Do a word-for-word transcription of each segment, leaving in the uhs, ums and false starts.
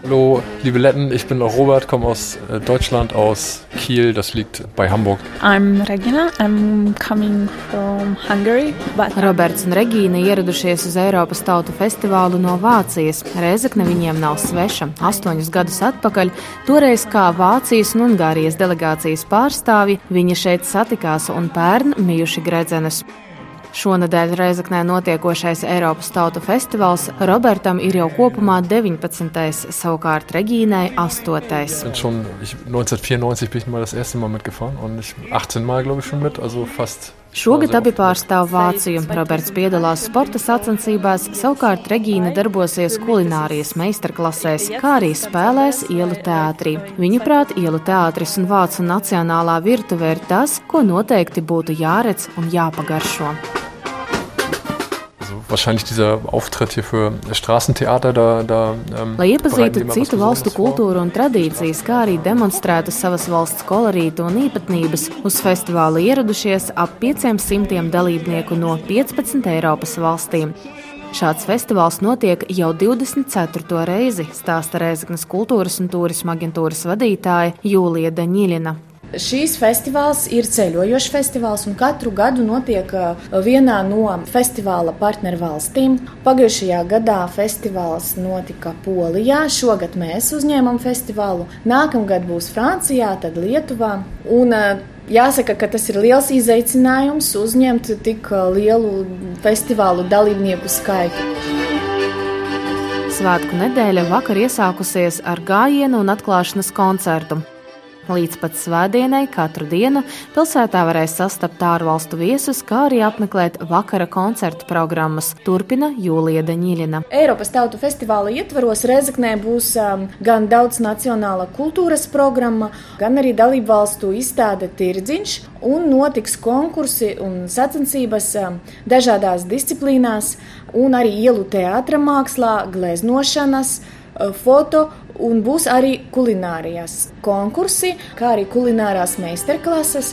Hallo, liebe Letten, ich bin Robert, komme aus Deutschland, aus Kiel, das liegt bei Hamburg. I'm Regina, I'm coming from Hungary. But... Roberts un Regīna ieradušies uz Eiropas tautu festivālu no Vācijas. Rēzekne viņiem nav sveša. Astoņus gadus atpakaļ, toreiz kā Vācijas un Ungārijas delegācijas pārstāvji, viņi šeit satikās un pērn mijuši Gredzenus. Šonedēļ Rēzeknē notiekošais Eiropas tautu festivāls Robertam ir jau kopumā deviņpadsmitais, savukārt Regīnai astotais. Schon, ich, neunzehnhundertvierundneunzig bin ich mal das erste Mal mitgefahren und ich achtzehn Mal, glaube ich, schon mit, also fast. Šogad abi pārstāv Vāciju. Roberts piedalās sporta sacensībās, savukārt Regīna darbosies kulinārijas meistarklasēs, kā arī spēlēs ielu teātrī. Viņuprāt, ielu teātris un Vācu nacionālā virtuve ir tas, ko noteikti būtu jāredz un jāpagaršo. Wahrscheinlich dieser Auftritt hier für Straßentheater, da, da ähm, Lai iepazītu citu valstu kultūru un tradīcijas, kā arī demonstrētu savas valsts kolorītu un īpatnības, uz festivālu ieradušies ap pieciem simtiem dalībnieku no piecpadsmit Eiropas valstīm. Šāds festivāls notiek jau divdesmit ceturto reizi, stāsta Rēzeknes kultūras un turisma aģentūras vadītāja Jūlija Daņiļina. Šīs festivāls ir ceļojošs festivāls un katru gadu notiek vienā no festivāla partneru valstīm. Pagājušajā gadā festivāls notika Polijā, šogad mēs uzņēmam festivālu, nākamgad būs Francijā, tad Lietuvā. Un jāsaka, ka tas ir liels izaicinājums uzņemt tik lielu festivālu dalībnieku skaitu. Svētku nedēļa vakar iesākusies ar gājienu un atklāšanas koncertu. Līdz pat svētdienai katru dienu pilsētā varēs sastapt ārvalstu viesus, kā arī apmeklēt vakara koncertu programmas, turpina Jūlija Daņiļina. Eiropas tautu festivāla ietvaros Rēzeknē būs um, gan daudz nacionāla kultūras programma, gan arī dalību valstu izstāde Tirdziņš, un notiks konkursi un sacensības um, dažādās disciplīnās, un arī ielu teātra mākslā, gleznošanas, foto, un būs arī kulinārijas konkursi, kā arī kulinārās meistarklases.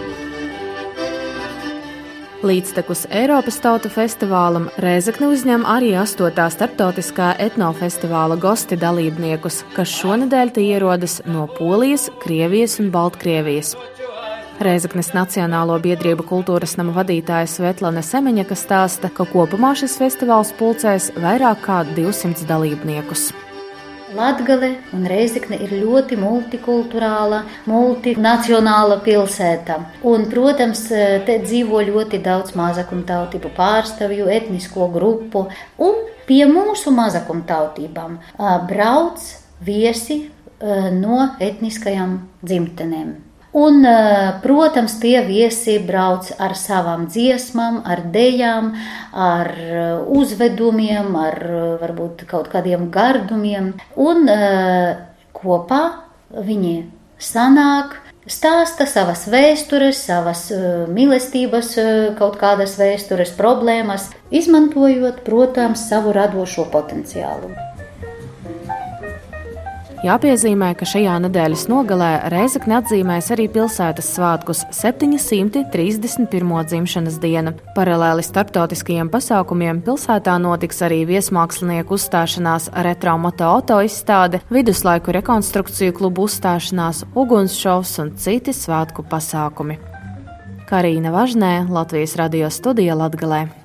Līdztekus Eiropas tautu festivālam Rēzekne uzņem arī astotā starptautiskā etnofestivāla gosti dalībniekus, kas šonedēļ te ierodas no Polijas, Krievijas un Baltkrievijas. Rēzeknes Nacionālo biedrību kultūras nama vadītāja Svetlana Semeņaka stāsta, ka kopumā šis festivāls pulcēs vairāk kā divsimt dalībniekus. Latgale un Rēzekne ir ļoti multikulturāla, multinacionāla pilsēta. Un, protams, te dzīvo ļoti daudz mazākumtautību pārstāvju, etnisko grupu. Un pie mūsu mazākumtautībām brauc viesi no etniskajām dzimtenēm. Un, protams, tie viesi brauc ar savām dziesmām, ar dejām, ar uzvedumiem, ar varbūt kaut kādiem gardumiem. Un kopā viņi sanāk, stāsta savas vēstures, savas mīlestības, kaut kādas vēstures problēmas, izmantojot, protams, savu radošo potenciālu. Jāpiezīmē, ka šajā nedēļas nogalē Rēzekne atzīmēs arī pilsētas svētkus septiņsimt trīsdesmit pirmo dzimšanas dienu. Paralēli starptautiskajiem pasākumiem pilsētā notiks arī viesmākslinieku uzstāšanās, retro moto auto izstāde, viduslaiku rekonstrukciju klubu uzstāšanās, ugunsšovs un citi svētku pasākumi. Karīna Važnē, Latvijas radio studija Latgalē.